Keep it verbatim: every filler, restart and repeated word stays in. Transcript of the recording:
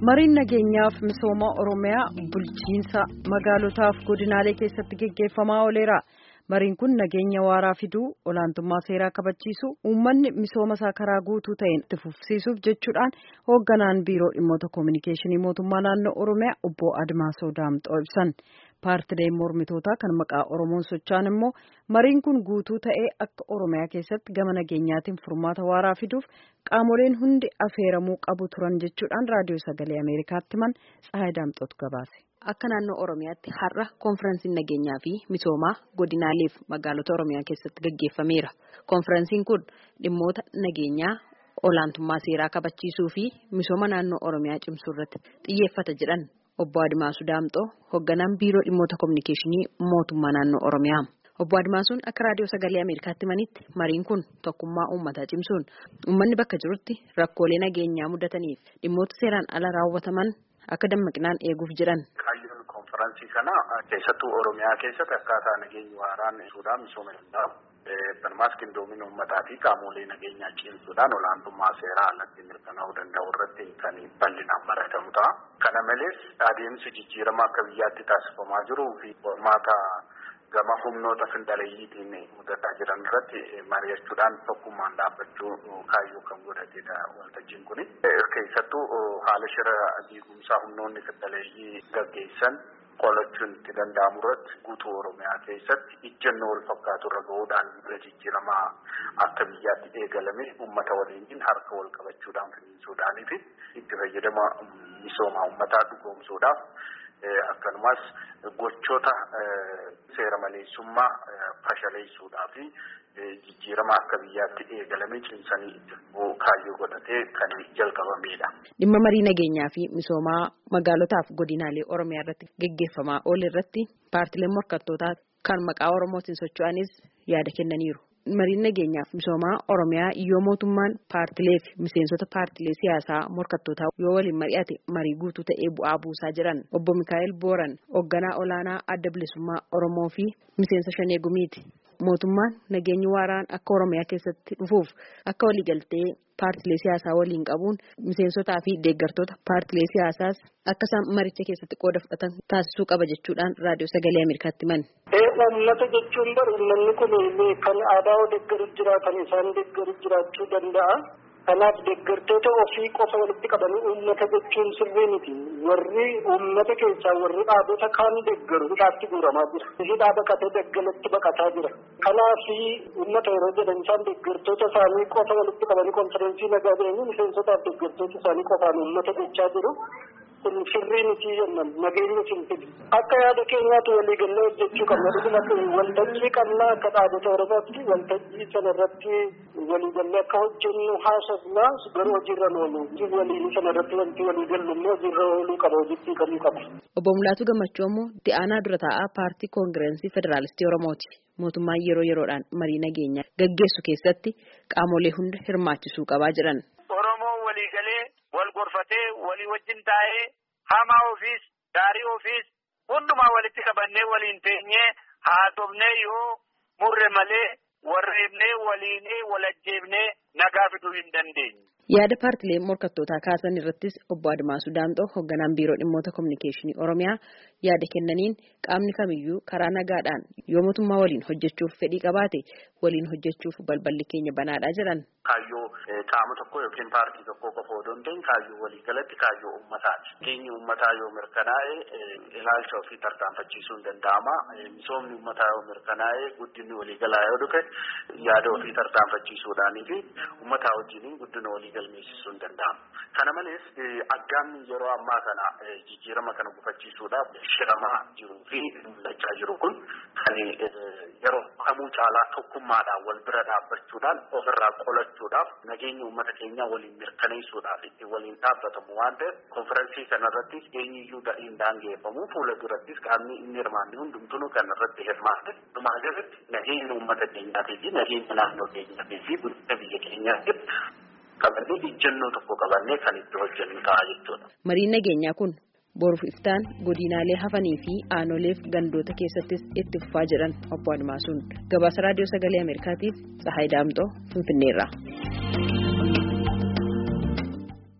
Mariin nageenyaaf misooma Oromiyaa bulchiinsa magaalotaaf godinaalee keessatti geggeeffamaa ooleera. Mariin kun nageenya waaraa fiduu, olaantummaa seeraa kabachiisuu, uummanni misooma isaa karaa guutuu ta'een itti fufsiisuuf jechuudhaan hoogganaan biiroo dhimmoota koominikeeshinii mootummaa naannoo Oromiyaa obbo Admaasoo Daamxoo ibsan. Paartileen mormitootaa kan maqaa Oromoon socho'an immoo mariin kun guutuu ta'ee akka Oromiyaa keessatti gama nageenyaatiin furmaata waaraa fiduuf qaamoleen hundi affeeramuu qabu turan jechuudhaan raadiyoo sagalee Ameerikaatti himan Tsahaay Daamxootu gabaase. Akka naannoo Oromiyaatti har'a konferensiin nageenyaa fi misoomaa godinaalee fi magaalota Oromiyaa keessatti gaggeeffameera. Konferensiin kun dhimmoota nageenyaa, olaantummaa seeraa kabachiisuu fi misooma naannoo Oromiyaa cimsuu irratti xiyyeeffata jedhan obbo Admaasuu Daamxoo hoogganaan biiroo dhimmoota koominikeeshinii mootummaa naannoo Oromiyaa. Obbo Admaasuun akka raadiyoo sagalee Ameerikaatti himanitti mariin kun tokkummaa uummataa cimsuun uummanni bakka jirutti rakkoolee nageenyaa mudataniif dhimmoota seeraan ala raawwataman akka dammaqinaan eeguuf jedhan. Kaayyoon konferansii kana keessattuu Oromiyaa keessatti akkaataa nageenya waaraan ibsuudhaan misooma danda'u. Banumaas qindoomina uummataa fi qaamolee nageenyaa cimsuudhaan olaantummaa seeraa alatti mirkanaa'uu danda'u irratti kan bal'inaan baratamu ta'a. Kana malees adeemsi jijjiirama akka biyyaatti taasifamaa jiruu fi qormaata gama humnoota findaleeyyiitiin mudataa jiran irratti mari'achuudhaan tokkummaan dhaabbachuu kaayyoo kan godhatedha waltajjiin kuni. Keessattuu haala shira diigumsaa humnoonni findaleeyyii gaggeessan qolachuun itti danda'amu irratti guutuu Oromiyaa keessatti ijjannoo wal fakkaatu irra gahuudhaan jijjiiramaa akka biyyaatti eegalame uummata waliin harka wal qabachuudhaan finiinsuudhaanii fi itti fayyadama misoomaa uummataa dhugoomsuudhaaf akkanumas gochoota seera maleessummaa fashaleessuudhaa fi jijjiirama akka biyyaatti eegalame cimsanii itti kaayyoo godhatee kan jalqabamedha. Dhimma marii nageenyaa fi misoomaa magaalotaaf godinaalee Oromiyaa irratti gaggeeffamaa oole irratti paartileen morkattootaa kan maqaa Oromootiin socho'anis yaada kennaniiru. Mariin nageenyaaf misoomaa Oromiyaa yoo mootummaan paartilee fi miseensota paartilee siyaasaa morkattootaa yoo waliin mari'ate marii guutuu ta'ee bu'aa buusaa jiran obbo Mikaa'el Booran hoogganaa olaanaa adda bilisummaa Oromoo fi miseensa Shanee Gumiiti. Mootummaan nageenyi waaraan akka Oromiyaa keessatti dhufuuf akka waliigaltee paartilee siyaasaa waliin qabuun miseensotaa fi deeggartoota paartilee siyaasaas akka isaan maricha keessatti qooda fudhatan taasisuu qaba jechuudhaan raadiyoo sagalee Ameerikaatti himan. Uummata jechuun bari uummanni kun kan aadaa deeggaru jira, kan isaan deeggaru jiraachuu danda'a. Kanaaf deeggartoota ofii qofa walitti qabanii uummata jechuun sirrii miti. Warri uummata keessaa warri dhaabota kaan deeggaru hidhaatti guuramaa jira. Hidhaa baqatee daggalatti baqataa jira. Kanaaf uummata yeroo jedhan isaan deeggartoota isaanii qofa walitti qabanii konferensii nagaa ba'anii miseensotaaf deeggartoota isaanii qofaan uummata gochaa jiru. Kun sirrii miti jennaan nageenya simtiti. Akka yaada keenyaatti walii gallee hojjechuu qabna. Dhuguma waltajjii qabnaa akka dhaabota Oromooti waltajjii sanarratti walii gallee akka hojjennu haasofnaa garuu hojiirra oolu. Waliin sanarratti wanti walii gallu immoo hojiirra ooluu qaba, hojjechuu qabuu qaba. Obbo Mulaatuu Gammachuu immoo itti aanaa dura taa'aa paartii koongirensii Federaalistii Oromooti. Mootummaan yeroo yeroodhaan marii nageenyaa gaggeessu keessatti qaamolee hunda hirmaachisuu qabaa jiran. Oromoo walii galee wal gorfatee walii wajjin taa'ee hamaa ofiis gaarii ofiis hundumaa walitti qabannee waliin teenyee haasofnee yoo murre malee warreebnee waliinee walajjeebnee nagaa fiduu hin dandeenye. Yaada paartilee morkattootaa kaasan irrattis obbo Admaasuu Daamxoo hoogganaan biiroo dhimmoota koominikeeshinii Oromiyaa yaada kennaniin qaamni kamiyyuu karaa nagaadhaan yoo mootummaa waliin hojjechuuf fedhii qabaate waliin hojjechuuf balballi keenya banaadha jedhan. Kaayyoo qaama tokko yookiin paartii tokko qofa odoo hin ta'in kaayyoo waliigalatti kaayyoo uummataati. Keenyi uummataa yoo mirkanaa'e ilaalcha ofii tarkaanfachiisuu hin danda'ama. Misoomni uummataa yoo mirkanaa'e guddinni waliigalaa yoo dhufe yaada ofii tarkaanfachiisuudhaanii fi uummataa wajjin guddina walii galmeessisuu hin danda'amu. Kana malees aggaamni yeroo ammaa kana jijjiirama kana gufachiisuudhaaf shiramaa jiruu fi mul'achaa jiru kun kan yeroo kamuu caalaa tokkummaadhaan wal bira dhaabbachuudhaan ofirraa qolachuudhaaf nageenya uummata keenyaa waliin mirkaneessuudhaaf itti waliin dhaabbatamu waan ta'eef konferensii kanarratti eenyuyyuu hin daangeffamu fuula durattis qaamni inni hirmaanne hundumtuu kanarratti hirmaate dhumaa jalatti nageenya uummata keenyaatii fi nageenya naannoo keenyaatii fi guddina biyya keenyaatiif qabannee ijjannoo tokko qabannee kan itti hojjennu ta'a jechuudha. Mariin nageenyaa kun boruuf iftaan godinaalee hafanii fi aanoleef gandoota keessattis itti fufaa jedhan obbo Admaasuun. Gabaasa raadiyoo sagalee Ameerikaatiif Tsahaay Daamxoo Finfinneerraa.